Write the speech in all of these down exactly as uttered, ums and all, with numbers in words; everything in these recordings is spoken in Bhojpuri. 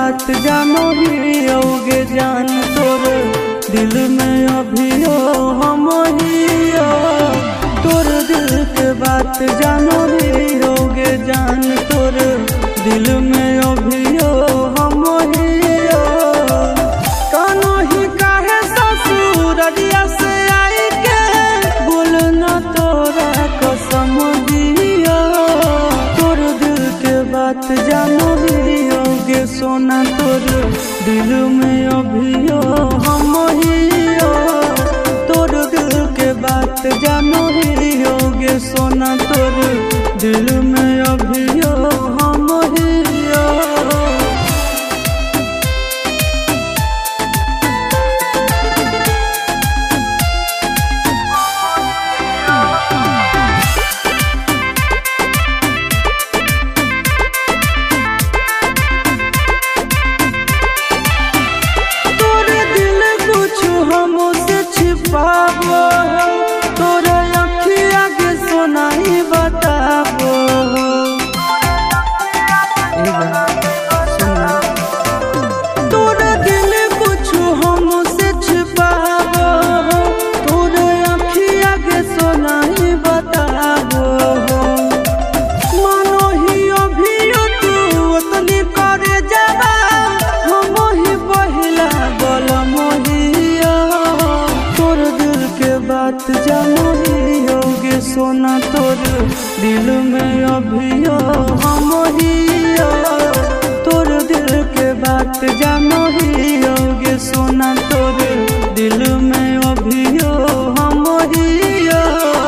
बात जानो ही होगे जान तोर दिल में अभी हो हम ही हो। तोर दिल के बात जानो ही होगे जान तोर दिल में अभी हो हम ही हो। कानो ही काहे ससुररिया से आई के बोलना तोरा कसम दिया। तोर दिल के बात जानो ही होगे सोना तोर दिल में अभी हो हम ही हो। तोर दिल के बात जानो ही होगे सोना तोर दिल में अभी हो हम ही हो। छिपाबो तोरा अखिया के सोनाई बताबो। तोरा दिल कुछ हमसे छिपाबो तोरा अखिया के सोनाई बताबो। मानो ही अभी तू उतनी करे जाबा हम ही पहिला गलम हिया। तोर दिल के बात जानो ही होगे सोना तोर दिल में अभी हो हम ही हो। तोर दिल के बात जानो ही होगे सोना तोर दिल में अभी हो हम ही हो।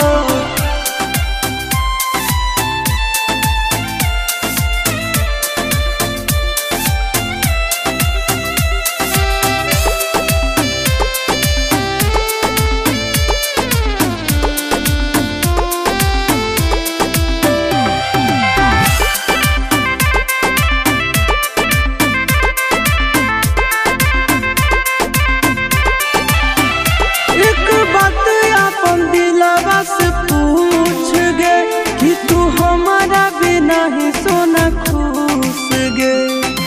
से पूछ गे कि तू हमारा बिना ही सोना खुश गे।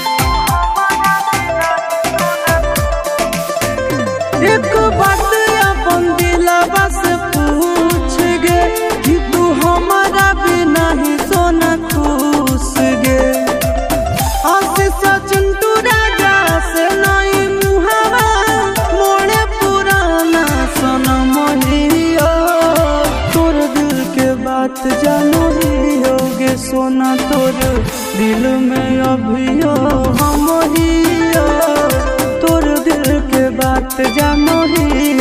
एक बात अपन दिलवा से पूछ गे कि तू हमारा बिना ही सोना खुश गे। आशीष चिंटू राजा से नहीं मुहावा मोड़े पुराना सनम हिया। बात जानो ही होगे सोना तोर दिल में अभी हो हम ही हो। तोर दिल के बात जानो ही